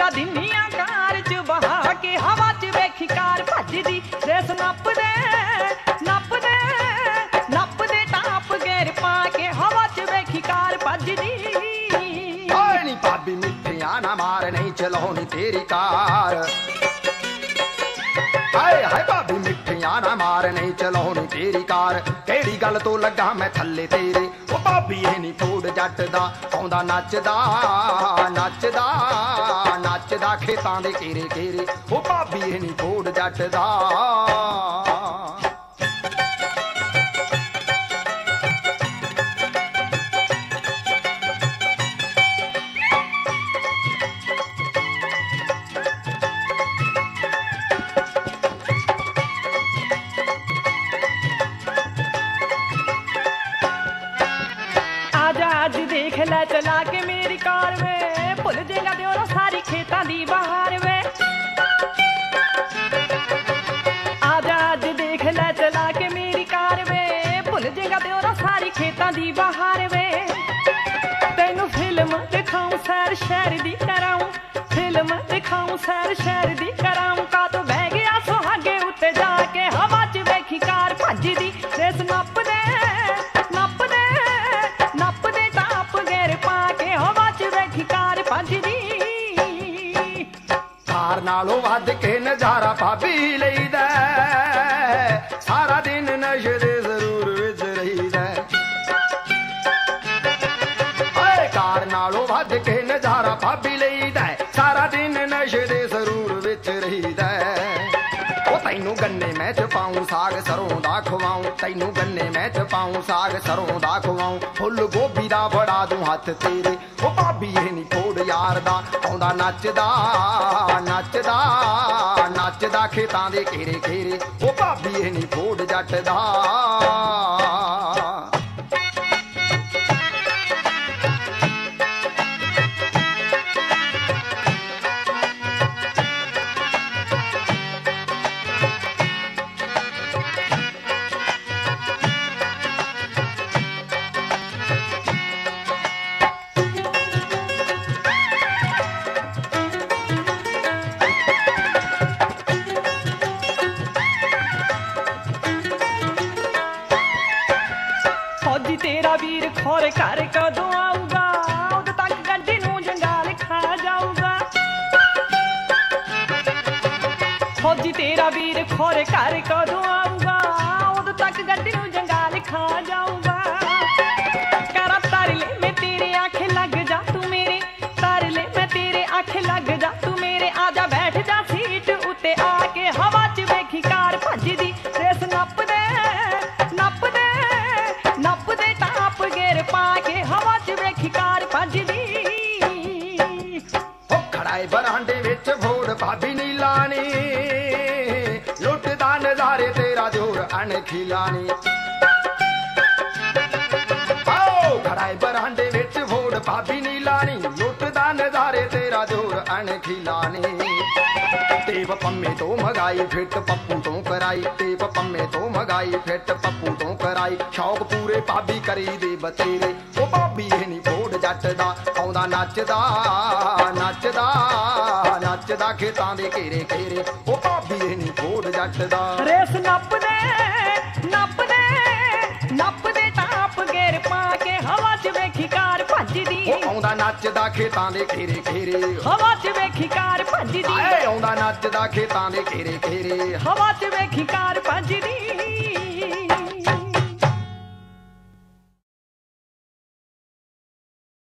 ਤਾਂ ਦਿੰਨੀਆਂ ਕਾਰ ਚ ਬਹਾ ਕੇ ਹਵਾ ਚ ਵੇਖੀ ਕਾਰ ਭੱਜਦੀ ਰੇਸ ਨੱਪਦੇ ਨੱਪਦੇ ਨੱਪਦੇ ਟਾਪ ਗੇਰ ਪਾ ਕੇ ਹਵਾ ਚ ਵੇਖੀ ਕਾਰ ਭੱਜਦੀ ਓਏ ਨੀ ਭਾਬੀ ਮਿੱਠੀਆਂ ਨਾ ਮਾਰ ਨਹੀਂ ਚਲਾਉਣੀ ਤੇਰੀ ਕਾਰ ਹਾਏ ਹਾਏ ਭਾਬੀ ਮਿੱਠੀਆਂ ਨਾ ਮਾਰ ਨਹੀਂ ਚਲਾਉਣੀ ਤੇਰੀ ਕਾਰ ਕਿਹੜੀ ਗੱਲ ਤੋਂ ਲੱਗਾ ਮੈਂ ਥੱਲੇ ਤੇਰੇ ਉਹ ਭਾਬੀ ਇਹ ਨੀ ਫੂਡ ਜੱਟ ਦਾ ਆਉਂਦਾ ਨੱਚਦਾ ਨੱਚਦਾ ਨੱਚਦਾ ਖੇਤਾਂ ਦੇ ਘੇਰੇ ਘੇਰੇ ਉਹ ਭਾਬੀ ਇਹ ਨੀ ਫੂਡ ਜੱਟ ਦਾ आज देख ले चला के मेरी कार में भुल जेगा दियोरा सारी खेतां दी बहार वे आज देख ले चला के मेरी कार में भुल जेगा दियोरा सारी खेतां दी बहार वे तेनू फिल्म दिखाऊं सैर शहर दी कराऊं फिल्म दिखाऊं सैर शहर दी कराऊं का तो बह गया सुहागे उत्ते जाके हवा च वेखी कार भजदी रेस नपदे नपदे नपदे टाप गेर पा के हवा च वेखी कार भजदी कार नालों वध के नजारा भाभी लईदा सारा दिन नशे दे जरूर विच रहीदा हाय कार नालों वध के नजारा भाभी लईदा सारा दिन नशे दे जरूर विच रहीदा तैनू गन्ने मैं च पाऊं साग सरों दा खवाऊं तैनू गन्ने मैं च पाऊं साग सरों दा खवाऊं फुल गोभी दा फड़ा दूं हथ तेरे ओ भाभी ये नी फोड़ यार दा आउंदा नचदा नचदा नचदा खेतां दे घेरे घेरे ओ भाभी ये नी फोड़ जट दा फौजी तेरा वीर खोर घर कदों आऊगा उद तक गड्डी नू जंगाल खा जाऊगा फौजी तेरा वीर खोर घर कदों आऊगा उद तक गड्डी नू जंगाल खा जाऊगा करा तारले मैं तेरे आंखें लग जा तू मेरे तारले मैं तेरे आंखें लग जा तू मेरे आजा बैठ जा सीट उत्ते आके हवा च वेखी कार भजदी रेस नपदे नपदे नपदे टाप गेर पा के हवा च वेखी कार भजदी ओ खड़ाए बरांडे विच फोड़ भाभी नी लानी लुटदा नजारे तेरा जोर अनखी लानी ओ खड़ाए बरांडे विच फोड़ भाभी नी लानी लुटदा नजारे तेरा जोर अनखी लानी टेप पम्मे तो मगाई फिट पप्पू तो कराई टेप पम्मे तो मगाई फिट पप्पू तो कराई शौक पूरे भाभी करी दे बतेरे ओ भाभी ये नी फोड़ जट दा आउंदा नचदा नचदा नचदा खेतां दे घेरे घेरे ओ भाभी ये नी फोड़ जट दा रेस नपदे नपदे नपदे टाप गेर पा के हवा च वेखी कार भजदी ओ आउंदा नचदा खेतां दे घेरे घेरे हवा च वेखी कार भजदी आए आउंदा नचदा खेतां दे घेरे घेरे हवा च वेखी कार भजदी